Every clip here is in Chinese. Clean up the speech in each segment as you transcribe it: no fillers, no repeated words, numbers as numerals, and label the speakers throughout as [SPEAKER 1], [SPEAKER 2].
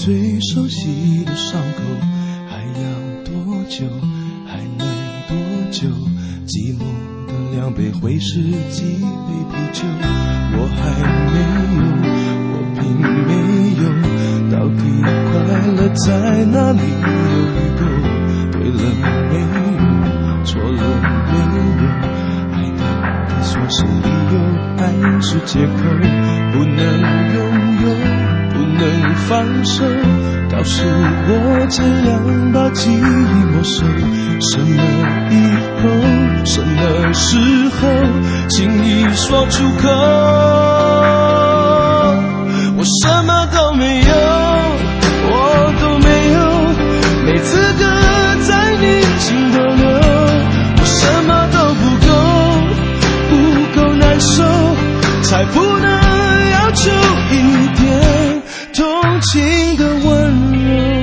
[SPEAKER 1] 最熟悉的伤口，还要多久，还能多久？寂寞的两杯会是几杯啤酒？我还没有，我并没有，到底快乐在哪里犹豫过？对了没有，错了没有？爱到底算是理由还是借口？不能拥有，不能放手，告诉我怎样把记忆没收？什么以后，什么时候，轻易说出口？我什么都没有，我都没有，没资格在你心逗留。我什么都不够难受，才不能要求一点同情的温柔。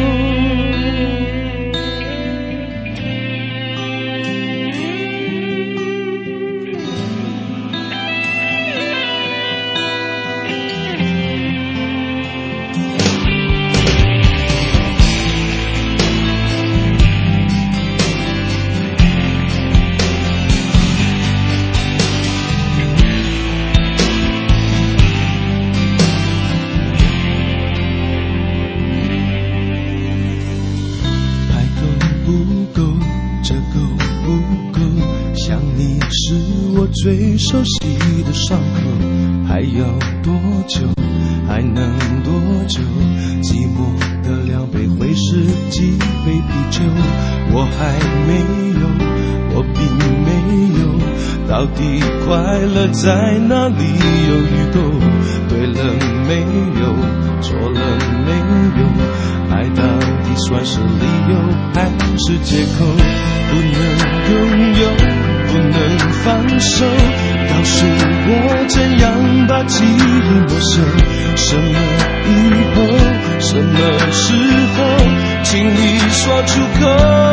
[SPEAKER 1] 最熟悉的伤口，还要多久，还能多久？寂寞的两杯会是几杯啤酒？我还没有，我并没有，到底快乐在哪里犹豫过？对了没有，错了没有？爱到底算是理由还是借口？不能拥有，不能放手，告诉我怎样把记忆没收？什么以后，什么时候，轻易说出口？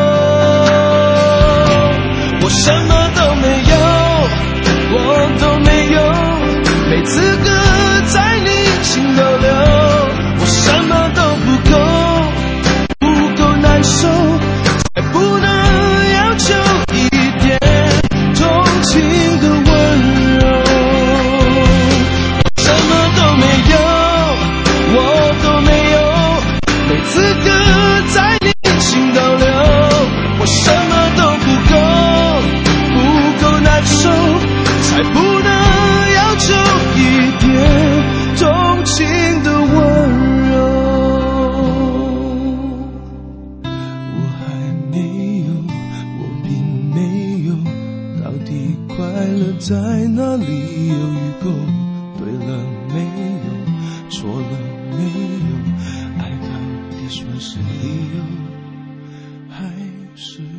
[SPEAKER 1] 我什么都没有，我都没有，没资格在你心逗留。我什么都不够难受，才不能要求一点同情的温柔。什么都没有，我都没有，没资格在你心逗留。我什么都不够难受，才不能要求一点同情的温柔。我还没有，我并没有，到底快乐在哪里犹豫过？对了没有，错了没有？爱到底算是理由还是